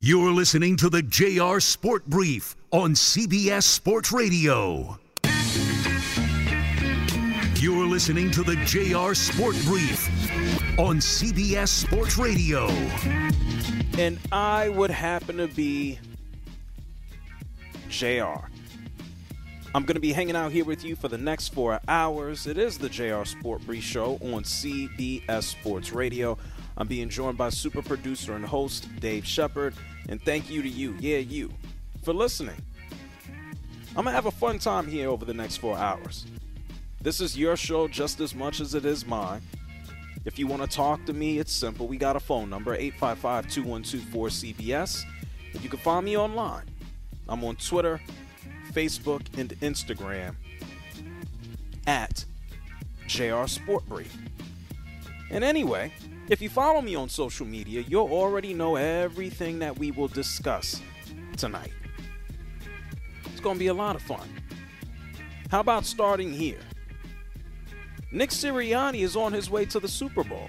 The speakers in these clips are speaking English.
You're listening to the JR Sport Brief on CBS Sports Radio. You're listening to the JR Sport Brief on CBS Sports Radio. And I would happen to be JR. I'm going to be hanging out here with you for the next 4 hours. It is the JR Sport Brief Show on CBS Sports Radio. I'm being joined by super producer and host Dave Shepard. And thank you to you, for listening. I'm going to have a fun time here over the next 4 hours. This is your show just as much as it is mine. If you want to talk to me, it's simple. We got a phone number, 855-212-4CBS. And you can find me online. I'm on Twitter, Facebook, and Instagram at JR Sport Brief. And anyway, if you follow me on social media, you'll already know everything that we will discuss tonight. It's going to be a lot of fun. How about starting here? Nick Sirianni is on his way to the Super Bowl.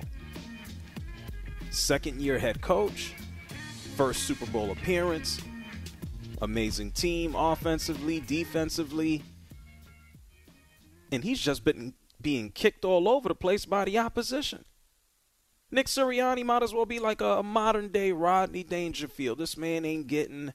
Second-year head coach, first Super Bowl appearance, amazing team offensively, defensively, and he's just been being kicked all over the place by the opposition. Nick Sirianni might as well be like a modern-day Rodney Dangerfield. This man ain't getting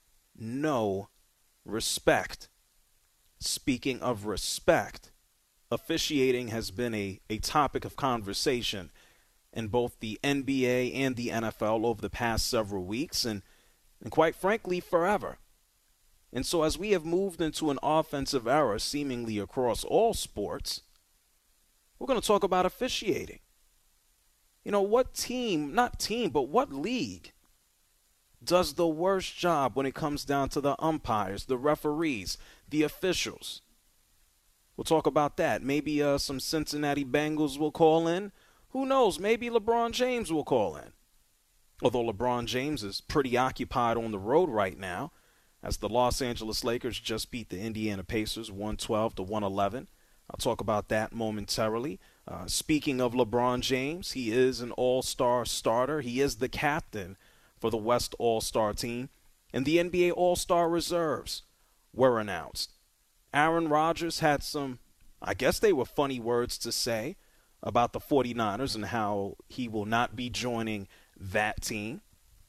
no respect. Speaking of respect, officiating has been a topic of conversation in both the NBA and the NFL over the past several weeks and quite frankly, forever. And so as we have moved into an offensive era seemingly across all sports, we're going to talk about officiating. You know, what what league does the worst job when it comes down to the umpires, the referees, the officials? We'll talk about that. Maybe some Cincinnati Bengals will call in. Who knows? Maybe LeBron James will call in. Although LeBron James is pretty occupied on the road right now, as the Los Angeles Lakers just beat the Indiana Pacers 112-111. I'll talk about that momentarily. Speaking of LeBron James, he is an all-star starter. He is the captain for the West All-Star team. And the NBA All-Star reserves were announced. Aaron Rodgers had some, I guess they were funny words to say about the 49ers and how he will not be joining that team.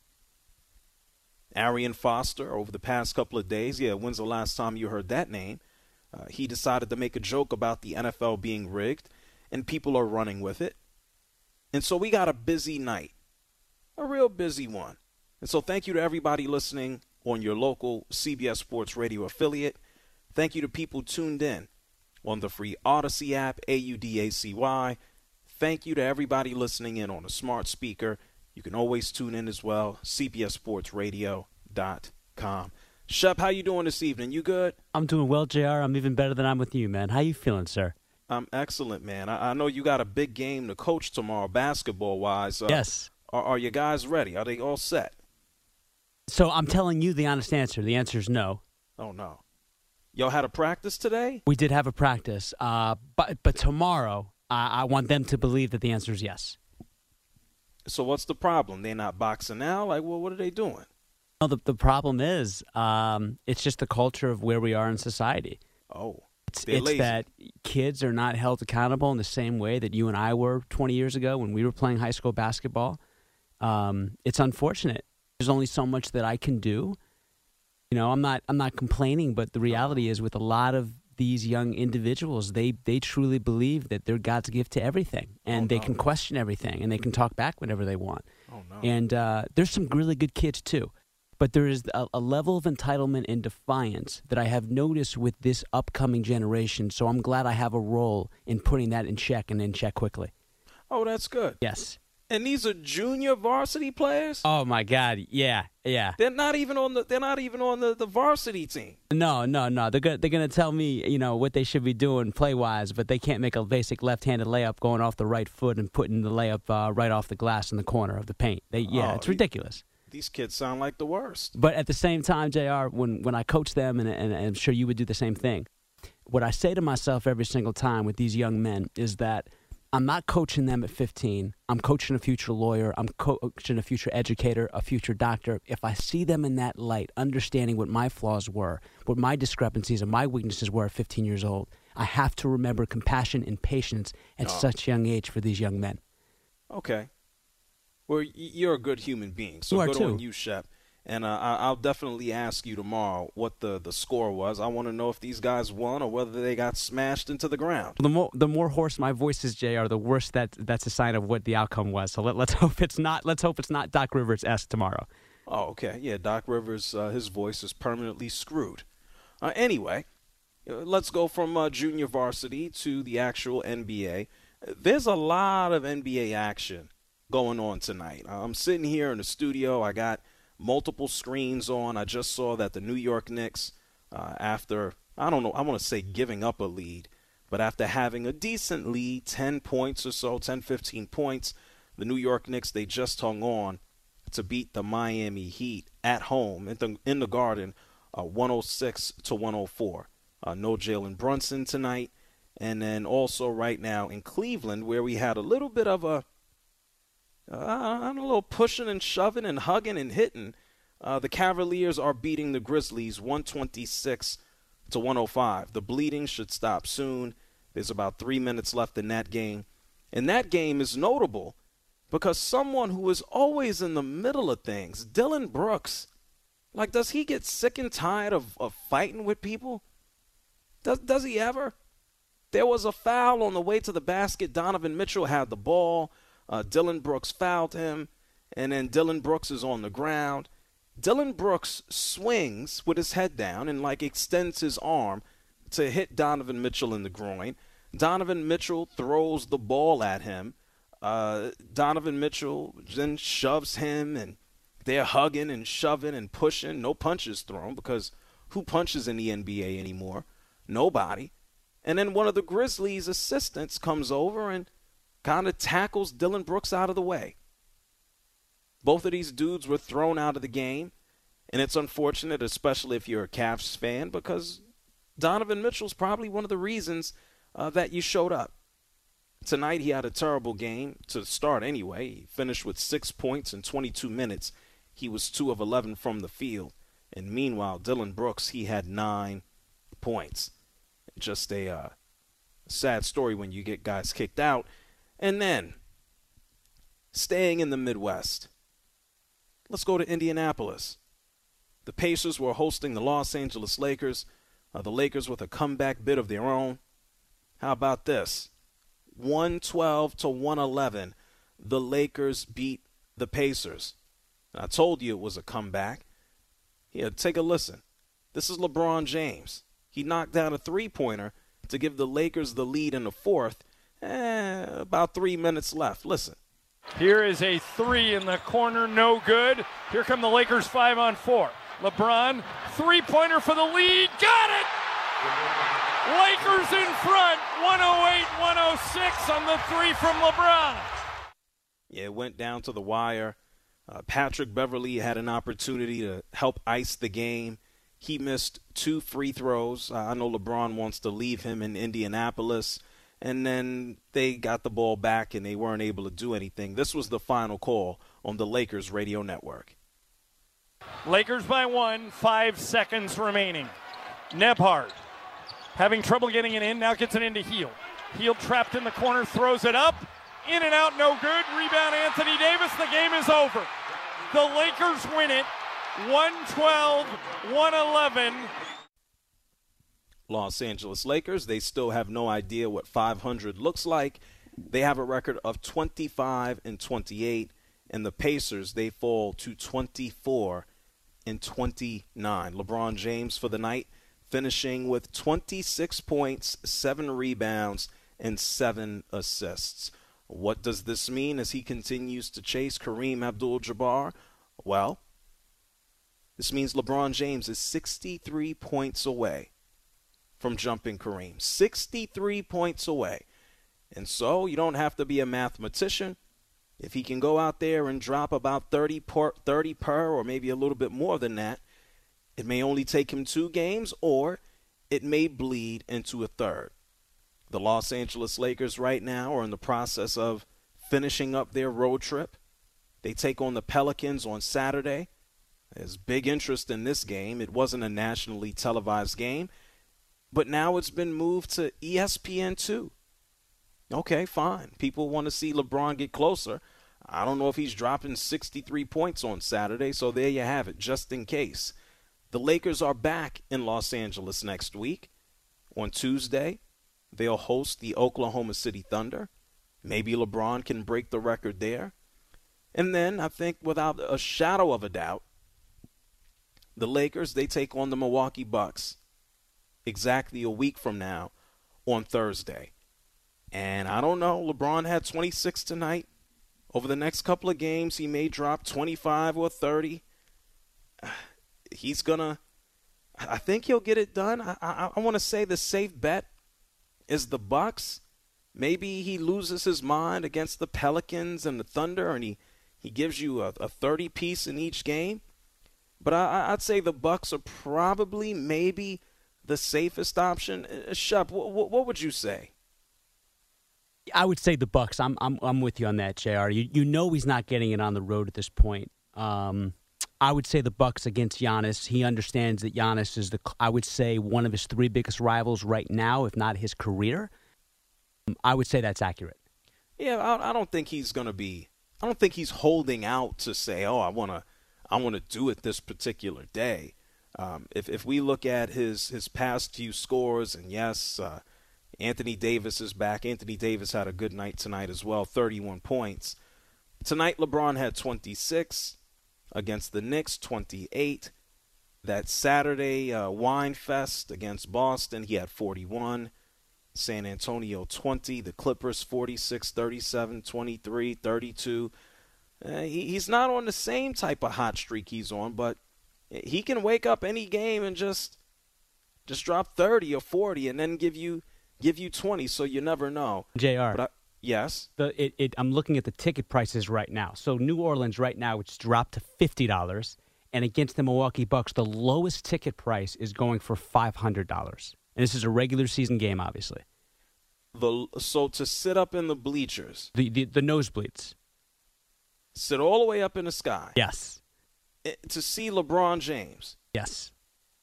Arian Foster, over the past couple of days, when's the last time you heard that name? He decided to make a joke about the NFL being rigged, and people are running with it. And so we got a busy night, a real busy one. And so thank you to everybody listening on your local CBS Sports Radio affiliate. Thank you to people tuned in on the free Odyssey app, AUDACY. Thank you to everybody listening in on a smart speaker. You can always tune in as well, cbssportsradio.com. Shep, how you doing this evening? You good? I'm doing well, JR. I'm even better than I'm with you, man. How you feeling, sir? I'm excellent, man. I know you got a big game to coach tomorrow, basketball-wise. Yes. Are you guys ready? Are they all set? So I'm telling you the honest answer. The answer is no. Oh, no. Y'all had a practice today? We did have a practice, but tomorrow I want them to believe that the answer is yes. So what's the problem? They're not boxing out? Like, well, what are they doing? No, the problem is it's just the culture of where we are in society. Oh, it's that kids are not held accountable in the same way that you and I were 20 years ago when we were playing high school basketball. It's unfortunate. There's only so much that I can do. You know, I'm not complaining, but the reality is with a lot of these young individuals, they truly believe that they're God's gift to everything, and they can question everything, and they can talk back whenever they want. Oh, no. And there's some really good kids too. But there is a level of entitlement and defiance that I have noticed with this upcoming generation, so I'm glad I have a role in putting that in check and in check quickly. Oh, that's good. Yes. And these are junior varsity players? Oh my God, yeah. They're not even on the varsity team. No. They're gonna tell me, you know, what they should be doing play wise, but they can't make a basic left-handed layup going off the right foot and putting the layup right off the glass in the corner of the paint. It's ridiculous. These kids sound like the worst. But at the same time, JR, when I coach them, and I'm sure you would do the same thing, what I say to myself every single time with these young men is that I'm not coaching them at 15. I'm coaching a future lawyer. I'm coaching a future educator, a future doctor. If I see them in that light, understanding what my flaws were, what my discrepancies and my weaknesses were at 15 years old, I have to remember compassion and patience at such a young age for these young men. Okay. Well, you're a good human being, so good on you, Shep. And I'll definitely ask you tomorrow what the score was. I want to know if these guys won or whether they got smashed into the ground. The more hoarse my voice is, JR, the worse that's a sign of what the outcome was. So let's hope it's not. Let's hope it's not Doc Rivers-esque tomorrow. Oh, okay. Yeah, Doc Rivers, his voice is permanently screwed. Anyway, let's go from junior varsity to the actual NBA. There's a lot of NBA action going on tonight. I'm sitting here in the studio. I got multiple screens on. I just saw that the New York Knicks, after, I don't know, I want to say giving up a lead, but after having a decent lead, 10 points or so, 10, 15 points, the New York Knicks, they just hung on to beat the Miami Heat at home in the Garden, 106-104. No Jalen Brunson tonight. And then also right now in Cleveland, where we had a little bit of a little pushing and shoving and hugging and hitting. The Cavaliers are beating the Grizzlies 126-105. The bleeding should stop soon. There's about 3 minutes left in that game. And that game is notable because someone who is always in the middle of things, Dillon Brooks, like, does he get sick and tired of fighting with people? Does he ever? There was a foul on the way to the basket. Donovan Mitchell had the ball. Dillon Brooks fouled him, and then Dillon Brooks is on the ground. Dillon Brooks swings with his head down and, like, extends his arm to hit Donovan Mitchell in the groin. Donovan Mitchell throws the ball at him. Donovan Mitchell then shoves him, and they're hugging and shoving and pushing. No punches thrown, because who punches in the NBA anymore? Nobody. And then one of the Grizzlies' assistants comes over and kind of tackles Dillon Brooks out of the way. Both of these dudes were thrown out of the game, and it's unfortunate, especially if you're a Cavs fan, because Donovan Mitchell's probably one of the reasons that you showed up. Tonight he had a terrible game to start anyway. He finished with 6 points in 22 minutes. He was 2 of 11 from the field. And meanwhile, Dillon Brooks, he had 9 points. Just a sad story when you get guys kicked out. And then, staying in the Midwest, let's go to Indianapolis. The Pacers were hosting the Los Angeles Lakers. The Lakers with a comeback bid of their own. How about this? 112-111. The Lakers beat the Pacers. I told you it was a comeback. Here, take a listen. This is LeBron James. He knocked down a three-pointer to give the Lakers the lead in the fourth. About 3 minutes left. Listen. Here is a three in the corner, no good. Here come the Lakers 5-on-4. LeBron, three-pointer for the lead. Got it! Lakers in front, 108-106 on the three from LeBron. Yeah, it went down to the wire. Patrick Beverley had an opportunity to help ice the game. He missed 2 free throws. I know LeBron wants to leave him in Indianapolis. And then they got the ball back, and they weren't able to do anything. This was the final call on the Lakers radio network. Lakers by 1, 5 seconds remaining. Nebhard having trouble getting it in, now gets it into Hield. Hield trapped in the corner, throws it up. In and out, no good. Rebound, Anthony Davis. The game is over. The Lakers win it, 112-111. Los Angeles Lakers, they still have no idea what 500 looks like. They have a record of 25-28, and the Pacers, they fall to 24-29. LeBron James for the night, finishing with 26 points, 7 rebounds, and 7 assists. What does this mean as he continues to chase Kareem Abdul-Jabbar? Well, this means LeBron James is 63 points away from jumping Kareem. 63 points away. And so you don't have to be a mathematician. If he can go out there and drop about 30 per, or maybe a little bit more than that, it may only take him 2 games, or it may bleed into a third. The Los Angeles Lakers right now are in the process of finishing up their road trip. They take on the Pelicans on Saturday. There's big interest in this game. It wasn't a nationally televised game, but now it's been moved to ESPN2. Okay, fine. People want to see LeBron get closer. I don't know if he's dropping 63 points on Saturday, so there you have it, just in case. The Lakers are back in Los Angeles next week. On Tuesday, they'll host the Oklahoma City Thunder. Maybe LeBron can break the record there. And then, I think without a shadow of a doubt, the Lakers, they take on the Milwaukee Bucks exactly a week from now on Thursday. And I don't know, LeBron had 26 tonight. Over the next couple of games, he may drop 25 or 30. I think he'll get it done. I want to say the safe bet is the Bucks. Maybe he loses his mind against the Pelicans and the Thunder, and he gives you a 30-piece in each game. But I'd say the Bucks are probably maybe the safest option. Shep, what would you say? I would say the Bucks. I'm with you on that, JR. You know he's not getting it on the road at this point. I would say the Bucks against Giannis. He understands that Giannis is I would say one of his three biggest rivals right now, if not his career. I would say that's accurate. Yeah, I don't think he's going to be. I don't think he's holding out to say, "Oh, I want to do it this particular day." If we look at his past few scores, and yes, Anthony Davis is back. Anthony Davis had a good night tonight as well, 31 points. Tonight, LeBron had 26 against the Knicks, 28. That Saturday Wine Fest against Boston, he had 41. San Antonio 20. The Clippers 46, 37, 23, 32. He's not on the same type of hot streak he's on, but he can wake up any game and just drop 30 or 40 and then give you 20, so you never know. JR. Yes? I'm looking at the ticket prices right now. So New Orleans right now, it's dropped to $50. And against the Milwaukee Bucks, the lowest ticket price is going for $500. And this is a regular season game, obviously. So to sit up in the bleachers. The nosebleeds. Sit all the way up in the sky. Yes. To see LeBron James. Yes.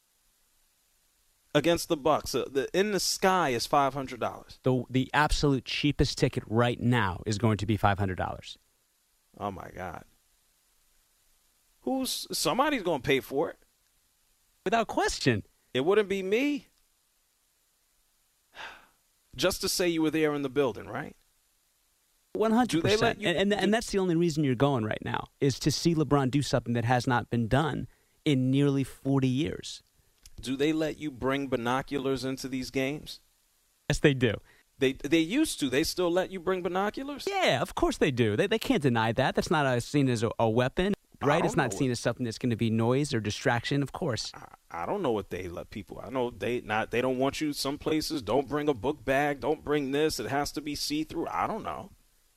Against the Bucks. In the sky is $500. The absolute cheapest ticket right now is going to be $500. Oh, my God. Somebody's going to pay for it. Without question. It wouldn't be me. Just to say you were there in the building, right? 100%. And that's the only reason you're going right now, is to see LeBron do something that has not been done in nearly 40 years. Do they let you bring binoculars into these games? Yes, they do. They used to. They still let you bring binoculars? Yeah, of course they do. They can't deny that. That's not seen as a weapon, right? It's not seen as something that's going to be noise or distraction, of course. I don't know what they let people. I know they don't want you some places. Don't bring a book bag. Don't bring this. It has to be see-through. I don't know.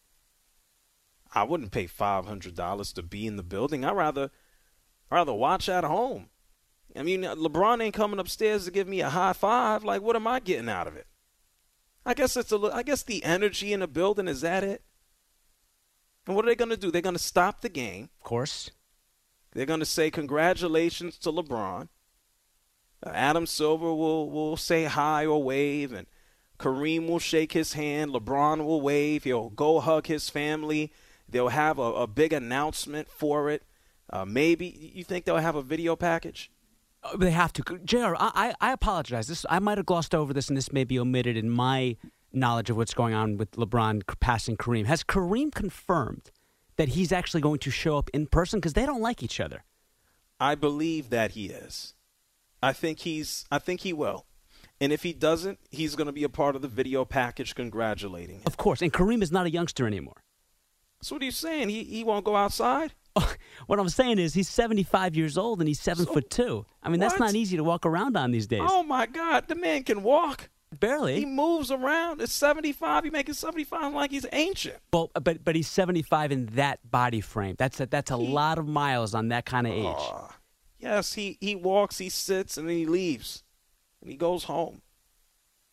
I wouldn't pay $500 to be in the building. I'd rather watch at home. I mean, LeBron ain't coming upstairs to give me a high five. Like, what am I getting out of it? I guess the energy in the building, is that it? And what are they going to do? They're going to stop the game. Of course. They're going to say congratulations to LeBron. Adam Silver will say hi or wave, and Kareem will shake his hand. LeBron will wave. He'll go hug his family. They'll have a big announcement for it. Maybe you think they'll have a video package? They have to. JR, I apologize. I might have glossed over this, and this may be omitted in my knowledge of what's going on with LeBron passing Kareem. Has Kareem confirmed that he's actually going to show up in person? Because they don't like each other. I believe that he is. I think he will. And if he doesn't, he's going to be a part of the video package congratulating him. Of course. And Kareem is not a youngster anymore. So what are you saying? He won't go outside? What I'm saying is he's 75 years old and he's 7'2". I mean, that's not easy to walk around on these days. Oh, my God. The man can walk. Barely. He moves around. It's 75. He's making 75 like he's ancient. Well, but he's 75 in that body frame. That's a lot of miles on that kind of age. Yes, he walks, he sits, and then he leaves. And he goes home.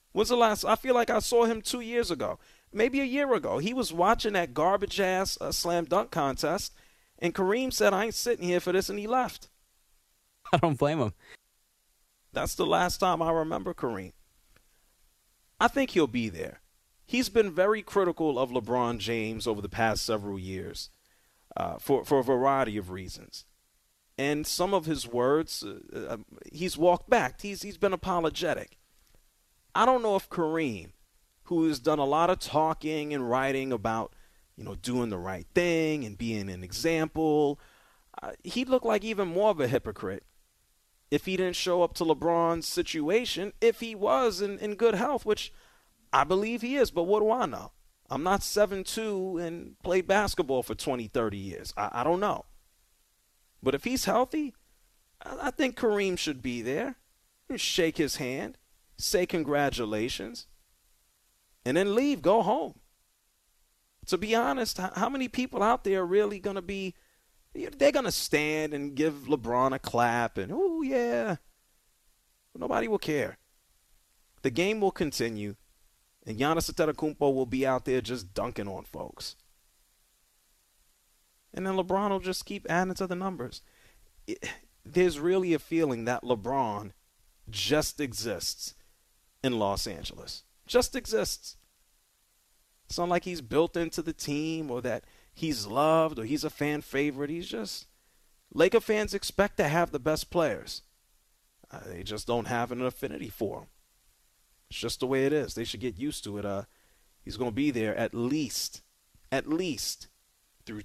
When's the last? I feel like I saw him 2 years ago, maybe a year ago. He was watching that garbage-ass slam dunk contest, and Kareem said, I ain't sitting here for this, and he left. I don't blame him. That's the last time I remember Kareem. I think he'll be there. He's been very critical of LeBron James over the past several years for a variety of reasons. And some of his words, he's walked back. He's been apologetic. I don't know if Kareem, who has done a lot of talking and writing about, doing the right thing and being an example, he'd look like even more of a hypocrite if he didn't show up to LeBron's situation, if he was in good health, which I believe he is. But what do I know? I'm not 7'2" and played basketball for 20, 30 years. I don't know. But if he's healthy, I think Kareem should be there. Shake his hand, say congratulations, and then leave, go home. To be honest, how many people out there are really going to be, they're going to stand and give LeBron a clap and, oh, yeah. Nobody will care. The game will continue, and Giannis Antetokounmpo will be out there just dunking on folks. And then LeBron will just keep adding to the numbers. There's really a feeling that LeBron just exists in Los Angeles. Just exists. It's not like he's built into the team or that he's loved or he's a fan favorite. He's just – Laker fans expect to have the best players. They just don't have an affinity for them. It's just the way it is. They should get used to it. He's going to be there at least through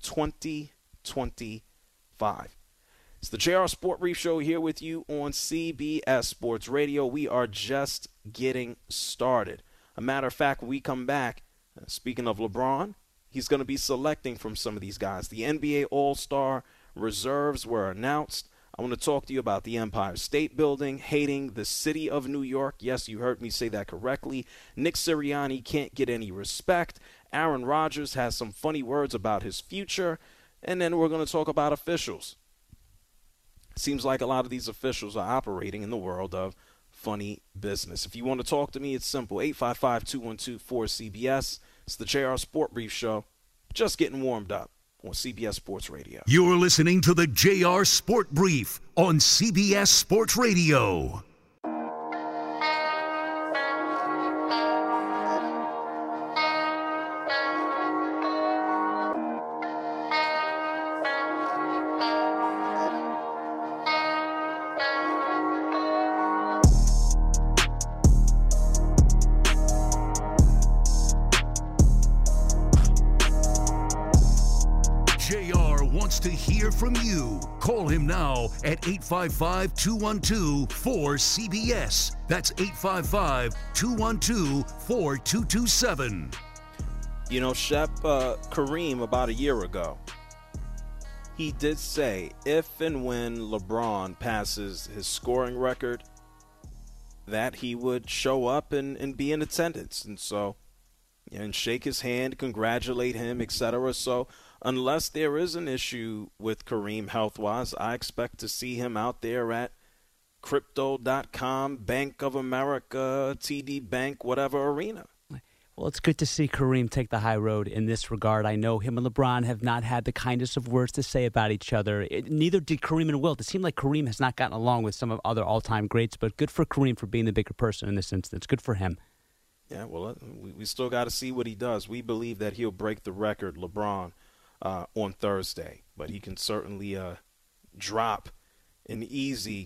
2025. It's the JR Sport Brief Show here with you on CBS Sports Radio. We are just getting started. A matter of fact, when we come back, speaking of LeBron, he's going to be selecting from some of these guys. The NBA All-Star reserves were announced. I want to talk to you about the Empire State Building, hating the city of New York. Yes, you heard me say that correctly. Nick Sirianni can't get any respect. Aaron Rodgers has some funny words about his future. And then we're going to talk about officials. Seems like a lot of these officials are operating in the world of funny business. If you want to talk to me, it's simple. 855-212-4CBS. It's the JR Sport Brief Show. Just getting warmed up on CBS Sports Radio. You're listening to the JR Sport Brief on CBS Sports Radio. To hear from you. Call him now at 855-212-4CBS. That's 855-212-4227. Shep, Kareem, about a year ago, he did say if and when LeBron passes his scoring record, that he would show up and be in attendance. And so, and shake his hand, congratulate him, etc. So, unless there is an issue with Kareem health-wise, I expect to see him out there at Crypto.com, Bank of America, TD Bank, whatever arena. Well, it's good to see Kareem take the high road in this regard. I know him and LeBron have not had the kindest of words to say about each other. Neither did Kareem and Wilt. It seemed like Kareem has not gotten along with some of other all-time greats, but good for Kareem for being the bigger person in this instance. Good for him. Yeah, well, we still got to see what he does. We believe that he'll break the record, LeBron, on Thursday, but he can certainly drop an easy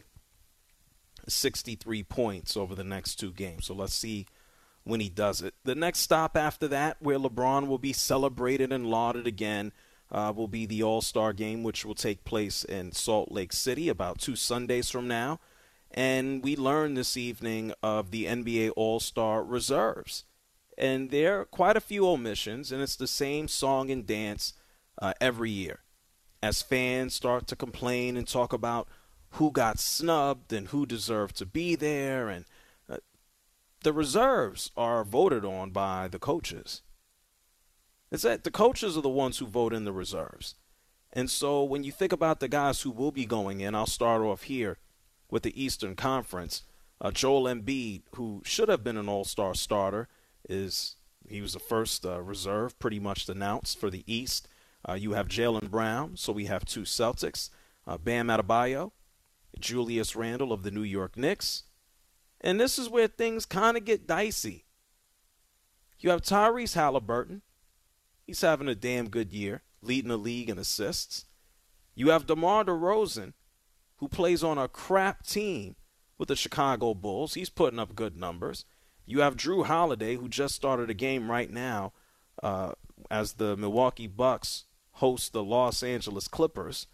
63 points over the next two games. So let's see when he does it. The next stop after that, where LeBron will be celebrated and lauded again, will be the All-Star game, which will take place in Salt Lake City about 2 Sundays from now. And we learned this evening of the NBA All-Star reserves. And there are quite a few omissions, and it's the same song and dance every year as fans start to complain and talk about who got snubbed and who deserved to be there. And the reserves are voted on by the coaches. It's that the coaches are the ones who vote in the reserves. And so when you think about the guys who will be going in, I'll start off here with the Eastern Conference. Joel Embiid, who should have been an all-star starter, he was the first reserve pretty much announced for the East. You have Jaylen Brown, so we have two Celtics. Bam Adebayo, Julius Randle of the New York Knicks. And this is where things kind of get dicey. You have Tyrese Halliburton. He's having a damn good year, leading the league in assists. You have DeMar DeRozan, who plays on a crap team with the Chicago Bulls. He's putting up good numbers. You have Drew Holiday, who just started a game right now as the Milwaukee Bucks host the Los Angeles Clippers.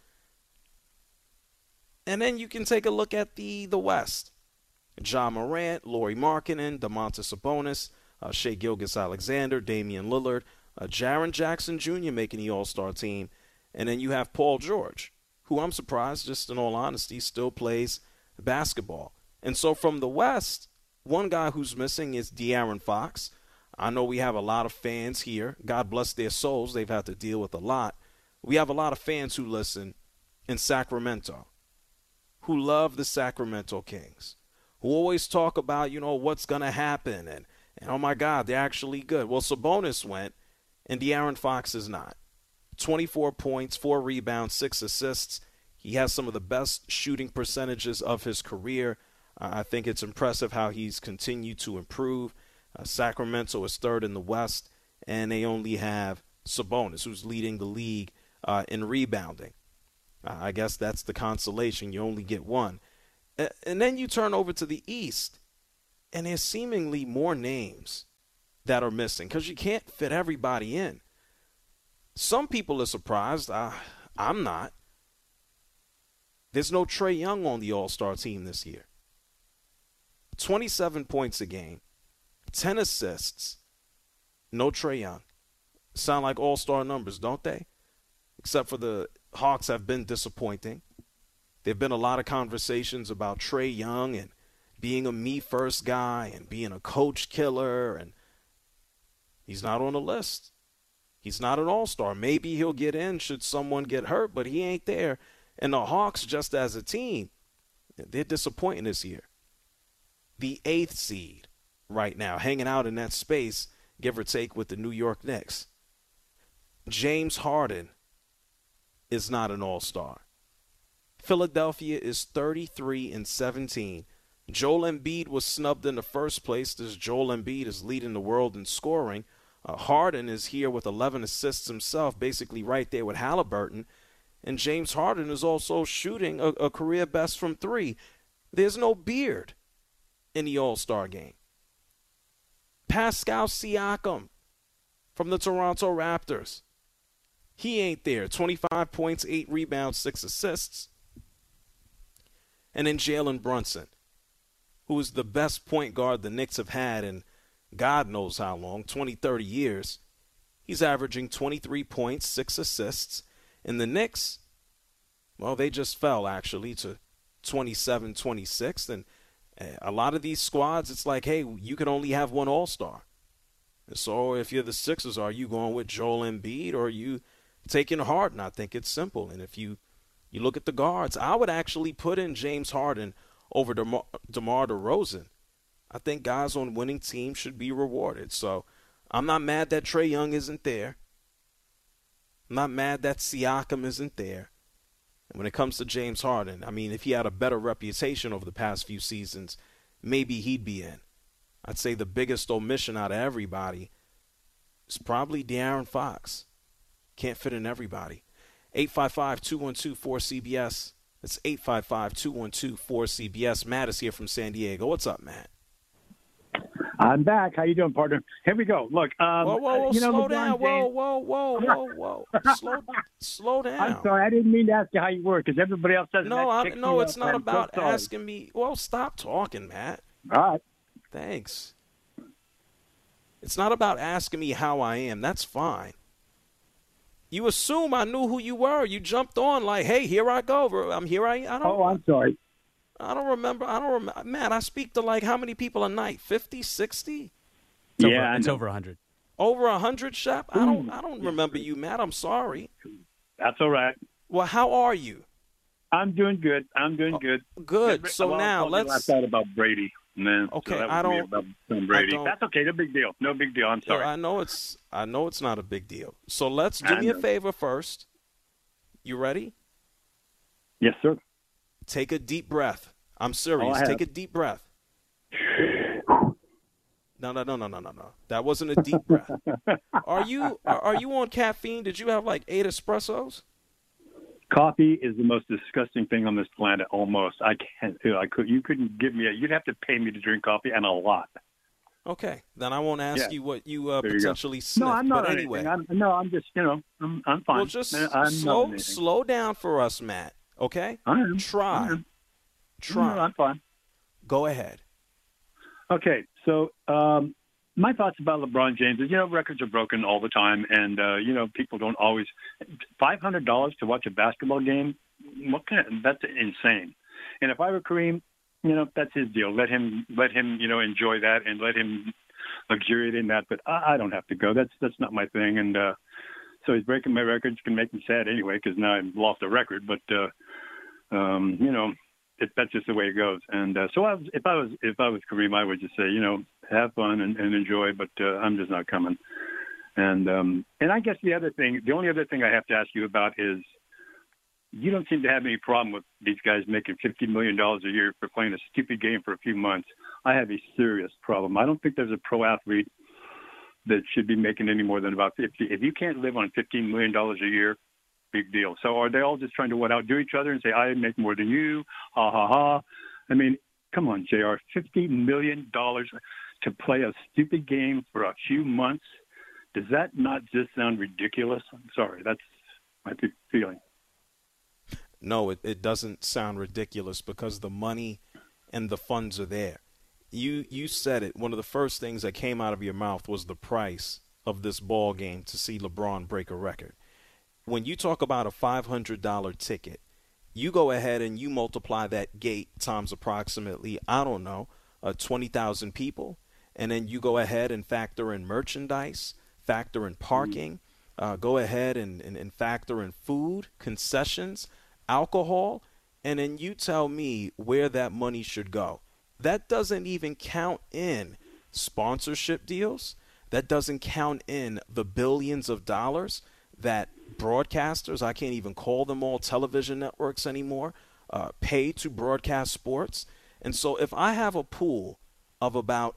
And then you can take a look at the West. Ja Morant, Lauri Markkanen, Domantas Sabonis, Shai Gilgeous-Alexander, Damian Lillard, Jaren Jackson Jr. making the All-Star team. And then you have Paul George, who I'm surprised, just in all honesty, still plays basketball. And so from the West, one guy who's missing is De'Aaron Fox. I know we have a lot of fans here. God bless their souls. They've had to deal with a lot. We have a lot of fans who listen in Sacramento, who love the Sacramento Kings, who always talk about, what's going to happen. And, oh, my God, they're actually good. Well, Sabonis went, and De'Aaron Fox is not. 24 points, 4 rebounds, 6 assists. He has some of the best shooting percentages of his career. I think it's impressive how he's continued to improve. Sacramento is third in the West, and they only have Sabonis, who's leading the league in rebounding. I guess that's the consolation. You only get one. And then you turn over to the East, and there's seemingly more names that are missing because you can't fit everybody in. Some people are surprised. I'm not. There's no Trae Young on the All-Star team this year. 27 points a game, 10 assists, no Trae Young. Sound like all-star numbers, don't they? Except for the Hawks have been disappointing. There have been a lot of conversations about Trae Young and being a me-first guy and being a coach killer, and he's not on the list. He's not an all-star. Maybe he'll get in should someone get hurt, but he ain't there. And the Hawks, just as a team, they're disappointing this year. The 8th seed right now, hanging out in that space, give or take, with the New York Knicks. James Harden is not an all-star. Philadelphia is 33-17. Joel Embiid was snubbed in the first place. This Joel Embiid is leading the world in scoring. Harden is here with 11 assists himself, basically right there with Halliburton. And James Harden is also shooting a career best from 3. There's no Beard in the All-Star game. Pascal Siakam from the Toronto Raptors. He ain't there. 25 points, 8 rebounds, 6 assists. And then Jalen Brunson, who is the best point guard the Knicks have had in God knows how long, 20, 30 years. He's averaging 23 points, 6 assists. And the Knicks, well, they just fell, actually, to 27-26. And a lot of these squads, it's like, hey, you can only have one all-star. And so if you're the Sixers, are you going with Joel Embiid or are you taking Harden? I think it's simple. And if you look at the guards, I would actually put in James Harden over DeMar DeRozan. I think guys on winning teams should be rewarded. So I'm not mad that Trae Young isn't there. I'm not mad that Siakam isn't there. And when it comes to James Harden, I mean, if he had a better reputation over the past few seasons, maybe he'd be in. I'd say the biggest omission out of everybody is probably De'Aaron Fox. Can't fit in everybody. 855-212-4CBS. That's 855-212-4CBS. Matt is here from San Diego. What's up, Matt? I'm back. How you doing, partner? Here we go. Look, whoa, slow down. Whoa. Slow down. I'm sorry. I didn't mean to ask you how you were because everybody else does. No, it's not about asking me. Well, stop talking, Matt. All right. Thanks. It's not about asking me how I am. That's fine. You assume I knew who you were. You jumped on like, hey, here I go. I'm here. I'm sorry. I don't remember. Man, I speak to like how many people a night? 50, 60? It's over 100. Over 100, Shep? I don't remember you, Matt. I'm sorry. That's all right. Well, how are you? I'm doing good. I'm doing good. Good. So well, now let's let's. talk about Brady. Man. Okay, So that I would be don't- about Tom Brady. I don't- That's okay. No big deal. No big deal. I'm sorry. I know it's not a big deal. So let's do me a know. favor first. You ready? Yes, sir. Take a deep breath. I'm serious. I have. Take a deep breath. No. That wasn't a deep breath. Are you on caffeine? Did you have like 8 espressos? Coffee is the most disgusting thing on this planet. Almost. I can't. You couldn't give me. You'd have to pay me to drink coffee, and a lot. Okay, then I won't ask Yeah. you what you There you go. potentially sniffed. No, I'm not but on anyway, anything. I'm just. I'm fine. well, just I'm not on anything. slow down for us, Matt. Okay? I am. Try. I am. Try. No, I'm fine. Go ahead. Okay, so my thoughts about LeBron James is, records are broken all the time, and people don't always. $500 to watch a basketball game, that's insane. And if I were Kareem, that's his deal. Let him, enjoy that and let him luxuriate in that. But I don't have to go. That's not my thing. And so he's breaking my records. Can make me sad anyway because now I've lost a record. But that's just the way it goes. And so if I was Kareem, I would just say, have fun and enjoy. But I'm just not coming. And I guess the only other thing I have to ask you about is, you don't seem to have any problem with these guys making $50 million a year for playing a stupid game for a few months. I have a serious problem. I don't think there's a pro athlete that should be making any more than about 50. If you can't live on $15 million a year, big deal. So are they all just trying to outdo each other and say, I make more than you, ha, ha, ha? I mean, come on, JR, $50 million to play a stupid game for a few months. Does that not just sound ridiculous? I'm sorry, that's my feeling. No, it doesn't sound ridiculous because the money and the funds are there. You said it. One of the first things that came out of your mouth was the price of this ball game to see LeBron break a record. When you talk about a $500 ticket, you go ahead and you multiply that gate times approximately, 20,000 people, and then you go ahead and factor in merchandise, factor in parking, go ahead and factor in food, concessions, alcohol, and then you tell me where that money should go. That doesn't even count in sponsorship deals. That doesn't count in the billions of dollars that broadcasters, I can't even call them all television networks anymore, pay to broadcast sports. And so if I have a pool of about,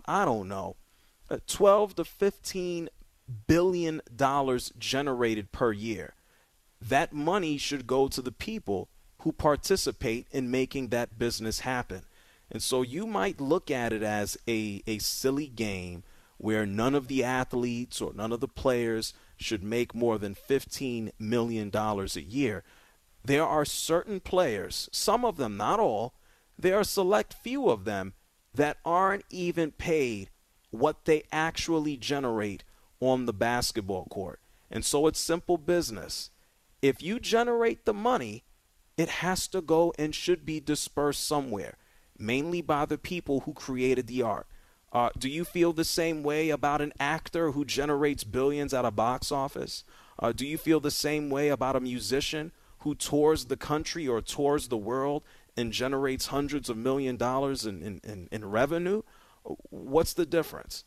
12 to $15 billion generated per year, that money should go to the people who participate in making that business happen. And so you might look at it as a silly game where none of the athletes or none of the players should make more than $15 million a year. There are certain players, some of them, not all, there are a select few of them that aren't even paid what they actually generate on the basketball court. And so it's simple business. If you generate the money, it has to go and should be dispersed somewhere, mainly by the people who created the art. Do you feel the same way about an actor who generates billions at a box office? Do you feel the same way about a musician who tours the country or tours the world and generates hundreds of $millions in revenue? What's the difference?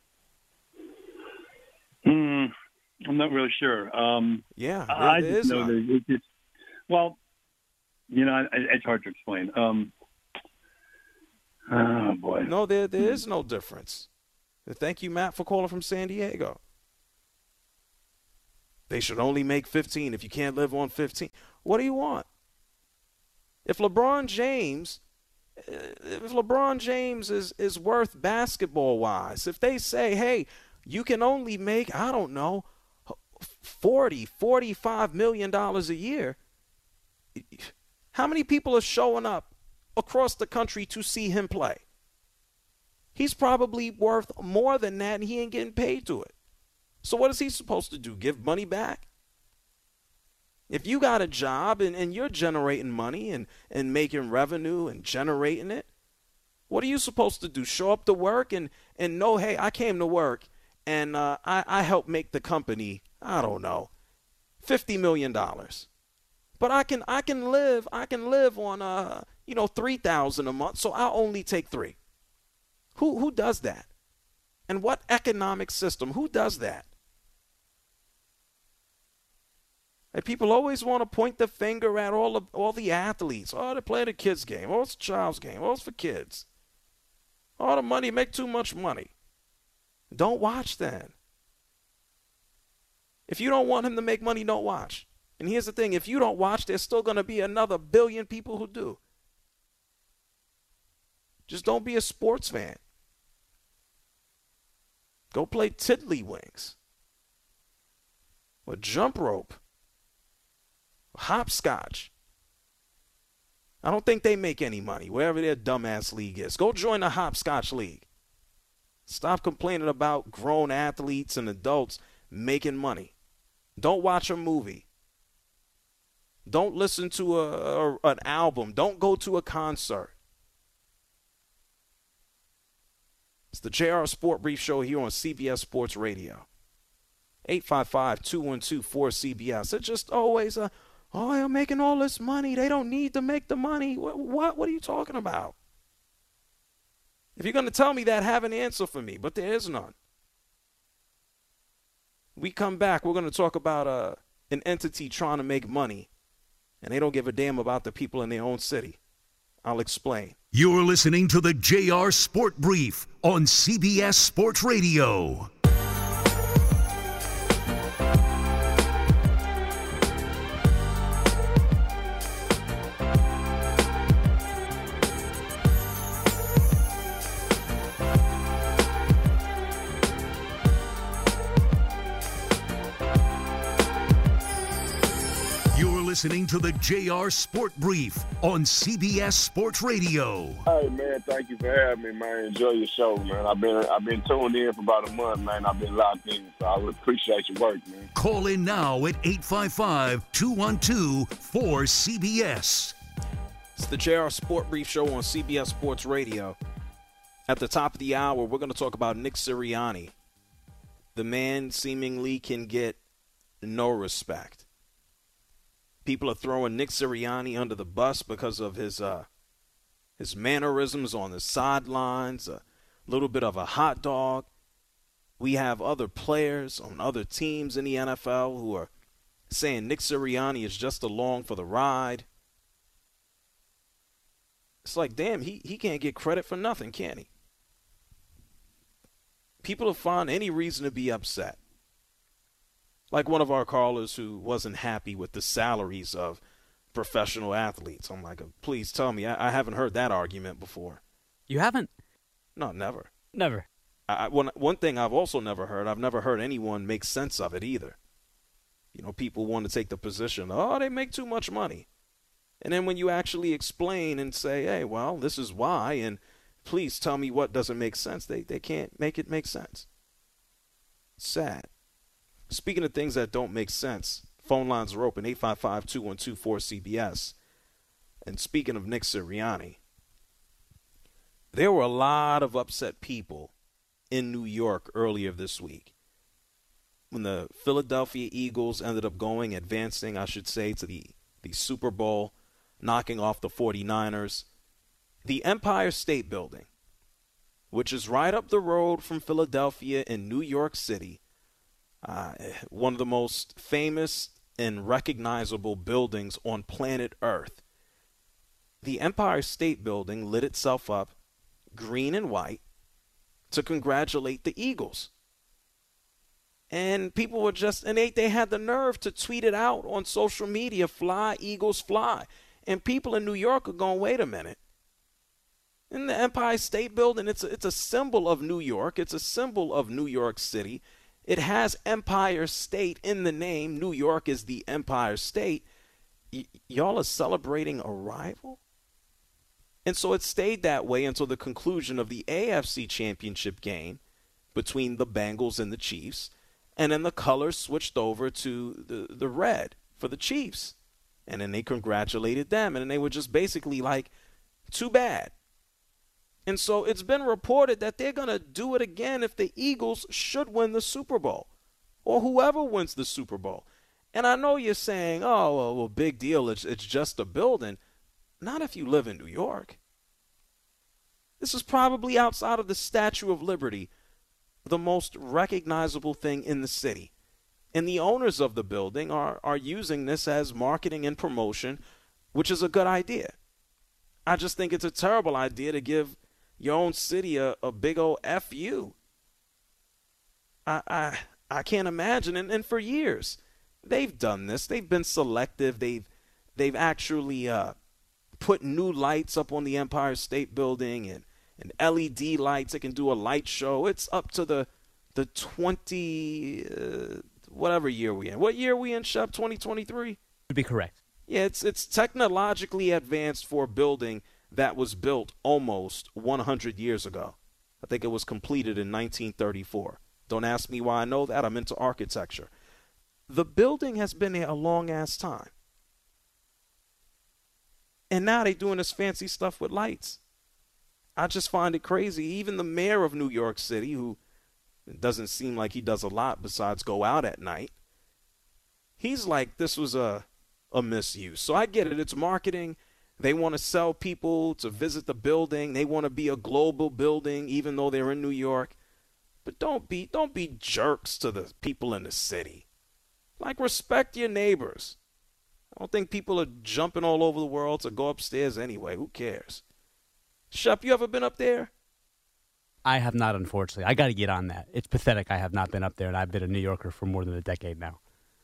I'm not really sure. I just know that it's hard to explain. Oh, boy. No, there is no difference. Thank you, Matt, for calling from San Diego. They should only make 15 if you can't live on 15. What do you want? If LeBron James is worth basketball-wise, if they say, hey, you can only make, $40, $45 million a year, how many people are showing up across the country to see him play? He's probably worth more than that, and he ain't getting paid to it. So what is he supposed to do, give money back? If you got a job and you're generating money and making revenue and generating it, what are you supposed to do, show up to work and know, hey, I came to work and I helped make the company, $50 million. But I can live on $3,000 a month, so I'll only take $3,000. Who does that? And what economic system? Who does that? And people always want to point the finger at all the athletes. Oh, they play the kids' game. Oh, it's a child's game. Oh, it's for kids. All the money, make too much money. Don't watch then. If you don't want him to make money, don't watch. And here's the thing, if you don't watch, there's still going to be another billion people who do. Just don't be a sports fan. Go play tiddlywinks or jump rope, hopscotch. I don't think they make any money, wherever their dumbass league is. Go join the hopscotch league. Stop complaining about grown athletes and adults making money. Don't watch a movie. Don't listen to an album. Don't go to a concert. It's the JR Sport Brief Show here on CBS Sports Radio. 855-212-4CBS. It's just always they're making all this money. They don't need to make the money. What are you talking about? If you're going to tell me that, have an answer for me, but there is none. We come back, we're going to talk about an entity trying to make money, and they don't give a damn about the people in their own city. I'll explain. You're listening to the JR Sport Brief on CBS Sports Radio. Listening to the JR Sport Brief on CBS Sports Radio. Hey man, thank you for having me, man. Enjoy your show, man. I've been tuned in for about a month, man. I've been locked in, so I appreciate your work, man. Call in now at 855-212-4CBS. It's the JR Sport Brief Show on CBS Sports Radio. At the top of the hour, we're going to talk about Nick Sirianni. The man seemingly can get no respect. People are throwing Nick Sirianni under the bus because of his mannerisms on the sidelines, a little bit of a hot dog. We have other players on other teams in the NFL who are saying Nick Sirianni is just along for the ride. It's like, damn, he can't get credit for nothing, can he? People will find any reason to be upset. Like one of our callers who wasn't happy with the salaries of professional athletes. I'm like, please tell me. I haven't heard that argument before. You haven't? No, never. Never. One thing I've also never heard, I've never heard anyone make sense of it either. You know, people want to take the position, they make too much money. And then when you actually explain and say, hey, well, this is why, and please tell me what doesn't make sense, they can't make it make sense. Sad. Speaking of things that don't make sense, phone lines are open, 855-212-4CBS. And speaking of Nick Sirianni, there were a lot of upset people in New York earlier this week when the Philadelphia Eagles ended up advancing, I should say, to the Super Bowl, knocking off the 49ers. The Empire State Building, which is right up the road from Philadelphia in New York City, one of the most famous and recognizable buildings on planet Earth. The Empire State Building lit itself up green and white to congratulate the Eagles. And people were they had the nerve to tweet it out on social media, fly, Eagles, fly. And people in New York are going, wait a minute. In the Empire State Building, it's a symbol of New York. It's a symbol of New York City. It has Empire State in the name. New York is the Empire State. Y'all are celebrating a rival? And so it stayed that way until the conclusion of the AFC Championship game between the Bengals and the Chiefs. And then the colors switched over to the red for the Chiefs. And then they congratulated them. And then they were just basically like, too bad. And so it's been reported that they're going to do it again if the Eagles should win the Super Bowl or whoever wins the Super Bowl. And I know you're saying, oh, well, big deal. It's just a building. Not if you live in New York. This is probably outside of the Statue of Liberty, the most recognizable thing in the city. And the owners of the building are using this as marketing and promotion, which is a good idea. I just think it's a terrible idea to give your own city a big old F.U. I can't imagine. And for years, they've done this. They've been selective. They've actually put new lights up on the Empire State Building and LED lights. They can do a light show. It's up to the 20 whatever year we in. What year are we in, Shep? 2023? Would be correct. Yeah, it's technologically advanced for a building that was built almost 100 years ago. I think it was completed in 1934. Don't ask me why I know that. I'm into architecture. The building has been there a long-ass time. And now they're doing this fancy stuff with lights. I just find it crazy. Even the mayor of New York City, who it doesn't seem like he does a lot besides go out at night, he's like, this was a misuse. So I get it. It's marketing. They want to sell people to visit the building. They want to be a global building, even though they're in New York. But don't be jerks to the people in the city. Like, respect your neighbors. I don't think people are jumping all over the world to go upstairs anyway. Who cares? Shep, you ever been up there? I have not, unfortunately. I got to get on that. It's pathetic I have not been up there, and I've been a New Yorker for more than a decade now.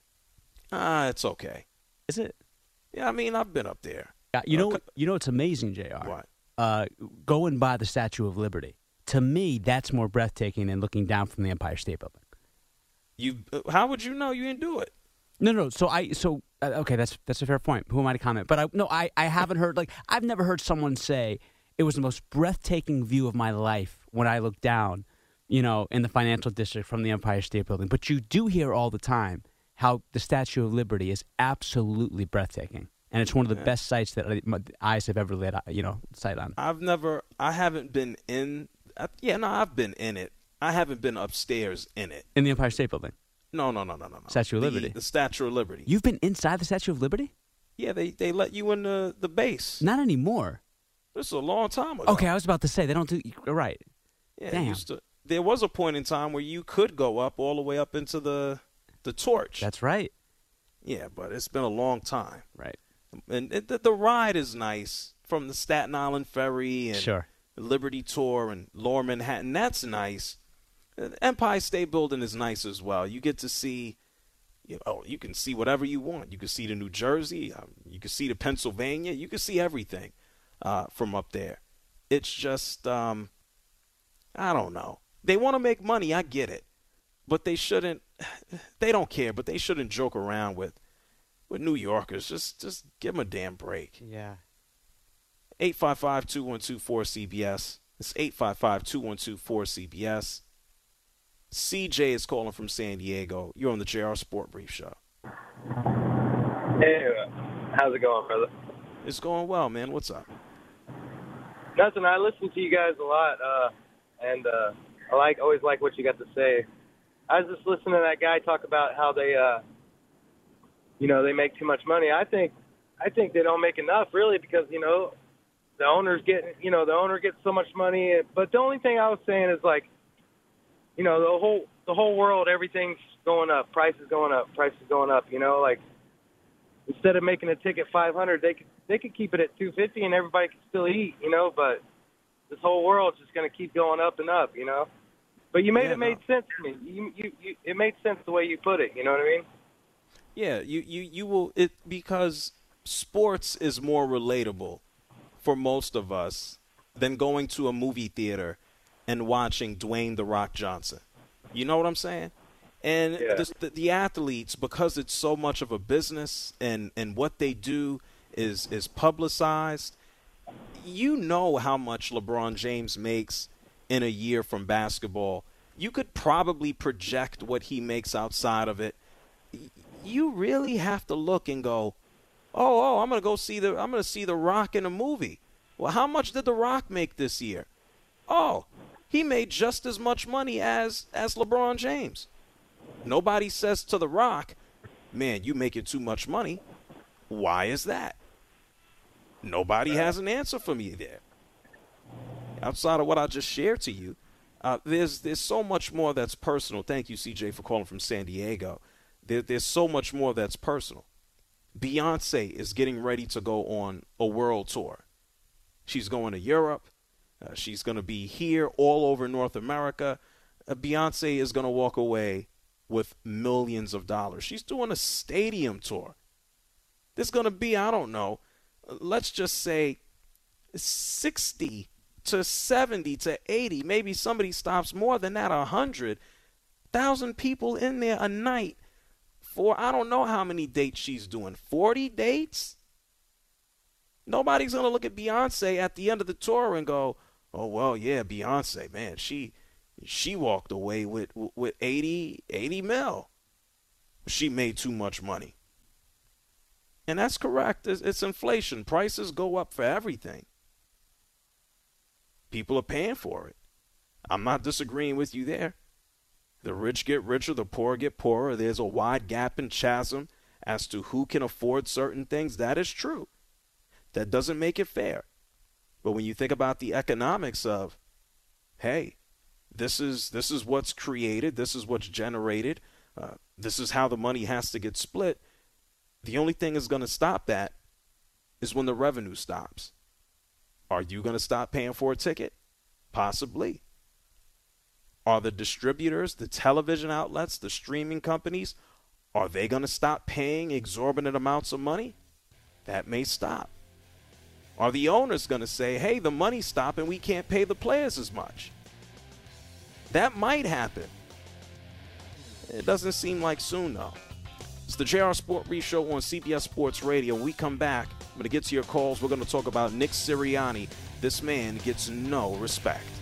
It's okay. Is it? Yeah, I mean, I've been up there. Yeah, you know, it's amazing, JR. What? Going by the Statue of Liberty. To me, that's more breathtaking than looking down from the Empire State Building. How would you know you didn't do it? No. Okay, that's a fair point. Who am I to comment? But I haven't heard, I've never heard someone say it was the most breathtaking view of my life when I looked down, in the financial district from the Empire State Building. But you do hear all the time how the Statue of Liberty is absolutely breathtaking. And it's one of the best sights that my eyes have ever laid, sight on. I haven't been in. I've been in it. I haven't been upstairs in it. In the Empire State Building? No. Statue of Liberty. The Statue of Liberty. You've been inside the Statue of Liberty? Yeah, they let you in the base. Not anymore. This is a long time ago. Okay, I was about to say, they don't do, right. Yeah, Damn. There was a point in time where you could go up all the way up into the torch. That's right. Yeah, but it's been a long time. Right. And the ride is nice from the Staten Island Ferry and sure. the Liberty Tour and Lower Manhattan. That's nice. The Empire State Building is nice as well. You get to see, you can see whatever you want. You can see the New Jersey. You can see the Pennsylvania. You can see everything from up there. It's just, I don't know. They want to make money. I get it. But they shouldn't, they don't care, but they shouldn't joke around with New Yorkers. Just give them a damn break. Yeah. 855-212-4CBS. It's 855-212-4CBS. CJ is calling from San Diego. You're on the JR Sport Brief Show. Hey, how's it going, brother? It's going well, man. What's up? Nothing. I listen to you guys a lot, and I always like what you got to say. I was just listening to that guy talk about how they, they make too much money. I think they don't make enough, really, because the owners get, the owner gets so much money. But the only thing I was saying is the whole world, everything's going up, prices going up. Instead of making a ticket $500, they could keep it at $250 and everybody can still eat, but this whole world's just going to keep going up and up, But you made sense to me. It made sense the way you put it, you know what I mean? Yeah, you will because sports is more relatable for most of us than going to a movie theater and watching Dwayne "The Rock" Johnson. You know what I'm saying? And the athletes, because it's so much of a business and what they do is publicized, you know how much LeBron James makes in a year from basketball. You could probably project what he makes outside of it. You really have to look and go, I'm going to see The Rock in a movie. Well, how much did The Rock make this year? Oh, he made just as much money as LeBron James. Nobody says to The Rock, man, you making too much money. Why is that? Nobody has an answer for me there. Outside of what I just shared to you, there's so much more that's personal. Thank you, CJ, for calling from San Diego. There's so much more that's personal. Beyonce is getting ready to go on a world tour. She's going to Europe. She's going to be here all over North America. Beyonce is going to walk away with millions of dollars. She's doing a stadium tour. There's going to be, I don't know, let's just say 60 to 70 to 80, maybe somebody stops more than that, 100,000 people in there a night for I don't know how many dates she's doing. 40 dates? Nobody's going to look at Beyonce at the end of the tour and go, oh, well, yeah, Beyonce, man, she walked away with 80 mil. She made too much money. And that's correct. It's inflation. Prices go up for everything. People are paying for it. I'm not disagreeing with you there. The rich get richer, the poor get poorer. There's a wide gap and chasm as to who can afford certain things. That is true. That doesn't make it fair. But when you think about the economics of, hey, this is what's created, this is what's generated, this is how the money has to get split, the only thing that's going to stop that is when the revenue stops. Are you going to stop paying for a ticket? Possibly. Are the distributors, the television outlets, the streaming companies, are they going to stop paying exorbitant amounts of money? That may stop. Are the owners going to say, hey, the money's stopping, we can't pay the players as much? That might happen. It doesn't seem like soon, though. It's the JR Sport Brief Show on CBS Sports Radio. When we come back, I'm going to get to your calls. We're going to talk about Nick Sirianni. This man gets no respect.